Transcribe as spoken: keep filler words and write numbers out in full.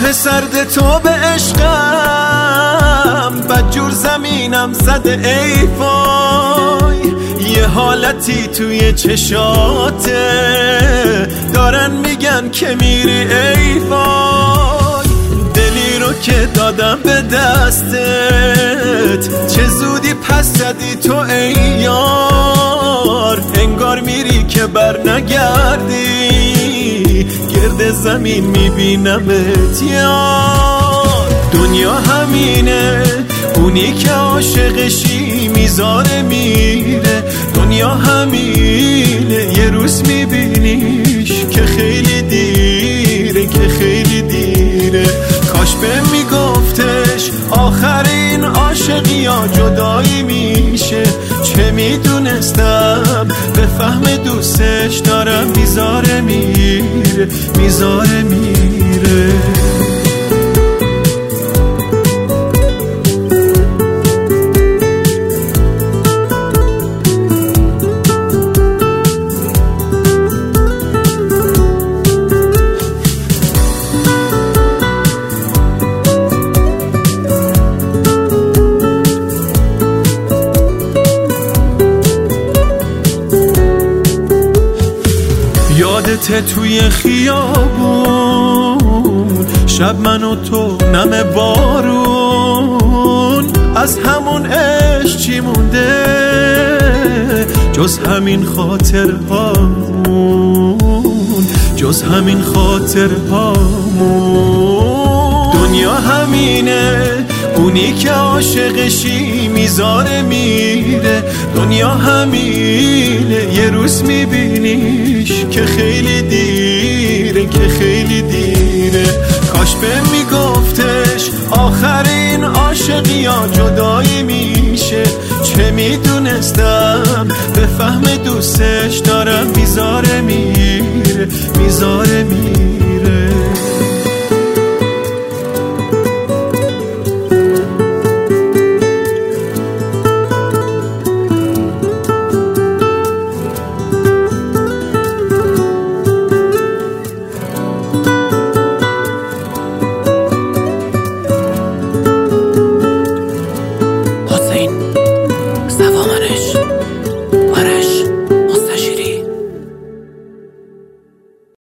نگاه سرد تو به عشقم بدجور زمینم زده ای وای. یه حالتی توی چشاته دارن میگن که میری ای وای. دلی رو که دادم به دستت چه زودی پس زدی تو ای یار. انگار میری که بر نگردی گرد زمین میبینمت یار. دنیا همینه اونی که عاشقشی میذاره میره. دنیا همینه یه روز میبینیش که خیلی دیره که خیلی دیره. کاش به میگفتش آخرین عاشقی یا جدایی میشه. چه میدونستم به فهم دوستش دارم میذاره میره میذاره میره. یادت توی خیابون شب من و تو نم بارون. از همون عشق چی مونده جز همین خاطرهامون جز همین خاطرهامون. دنیا همینه اونی که عاشقشی میذاره میره. دنیا همینه یه روز میبینیش که خیلی دیره که خیلی دیره. کاش به میگفتش آخرین عاشقی یا جدایی میشه. چه میدونستم به فهم دوستش دارم میذاره میره میذاره میره.